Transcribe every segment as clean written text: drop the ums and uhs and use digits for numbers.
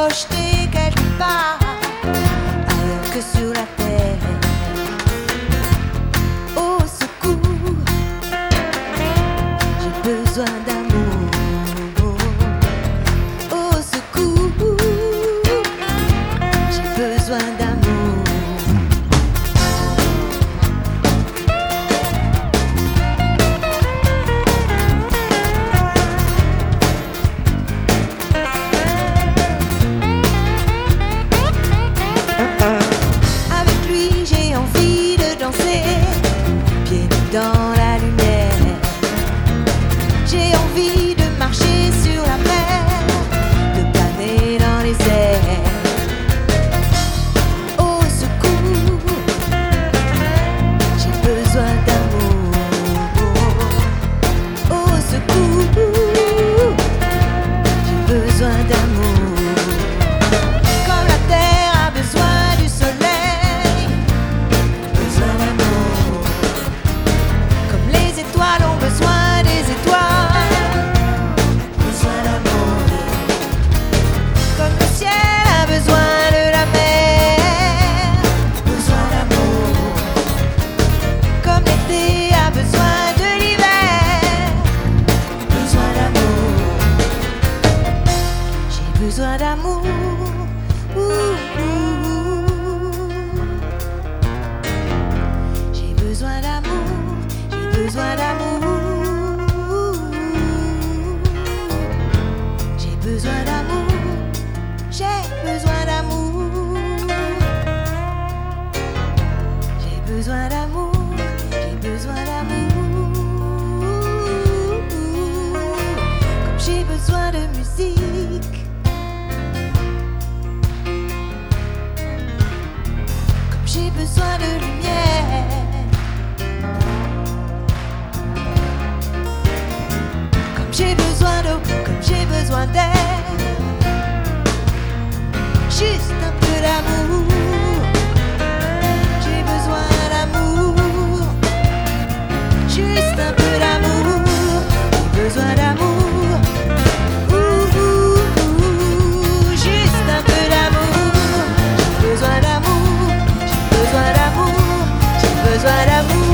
projeté quelque part ailleurs que sur la terre. Au secours, j'ai besoin d'amour. Au secours, j'ai besoin d'amour. Dans la lumière, j'ai envie de marcher sur la mer, de planer dans les airs. Au secours, j'ai besoin d'amour. Au secours, j'ai besoin d'amour. Comme la terre a besoin du soleil, besoin d'amour. Les étoiles ont besoin des étoiles, besoin d'amour. Comme le ciel a besoin de la mer, besoin d'amour. Comme l'été a besoin de l'hiver, besoin d'amour. J'ai besoin d'amour. J'ai besoin d'amour. Besoin d'amour, j'ai besoin d'amour, j'ai besoin d'amour, j'ai besoin d'amour, j'ai besoin d'amour, comme j'ai besoin de musique, comme j'ai besoin de lumière. J'ai besoin d'eau, comme j'ai besoin d'air. Juste un peu d'amour. J'ai besoin d'amour. Juste un peu d'amour. J'ai besoin d'amour. Juste un peu d'amour. J'ai besoin d'amour. J'ai besoin d'amour. J'ai besoin d'amour.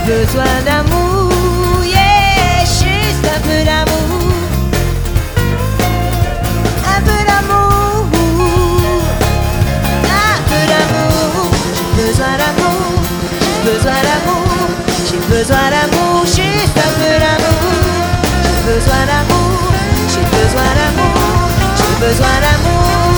besoin d'amour, yeah, juste un peu d'amour. Un peu d'amour, un peu d'amour. J'ai besoin d'amour, j'ai besoin d'amour, j'ai besoin d'amour, juste un peu d'amour. J'ai besoin d'amour, j'ai besoin d'amour, j'ai besoin d'amour.